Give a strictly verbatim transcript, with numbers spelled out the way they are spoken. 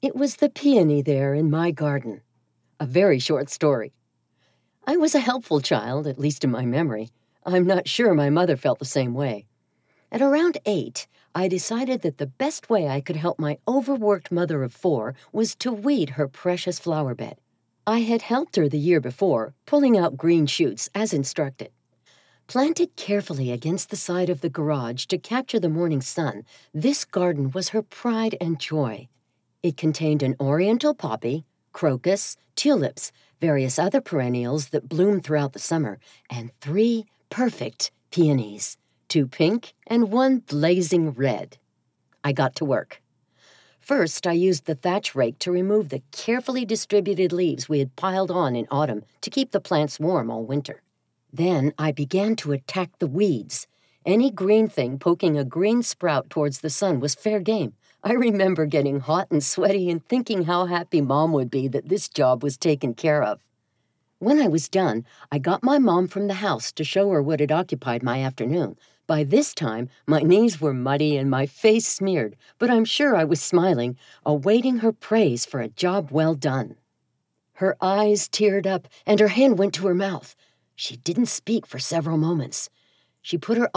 It was the peony there in my garden. A very short story. I was a helpful child, at least in my memory. I'm not sure my mother felt the same way. At around eight, I decided that the best way I could help my overworked mother of four was to weed her precious flower bed. I had helped her the year before, pulling out green shoots as instructed. Planted carefully against the side of the garage to capture the morning sun, this garden was her pride and joy. It contained an oriental poppy, crocus, tulips, various other perennials that bloom throughout the summer, and three perfect peonies, two pink and one blazing red. I got to work. First, I used the thatch rake to remove the carefully distributed leaves we had piled on in autumn to keep the plants warm all winter. Then I began to attack the weeds. Any green thing poking a green sprout towards the sun was fair game. I remember getting hot and sweaty and thinking how happy Mom would be that this job was taken care of. When I was done, I got my mom from the house to show her what had occupied my afternoon. By this time, my knees were muddy and my face smeared, but I'm sure I was smiling, awaiting her praise for a job well done. Her eyes teared up and her hand went to her mouth. She didn't speak for several moments. She put her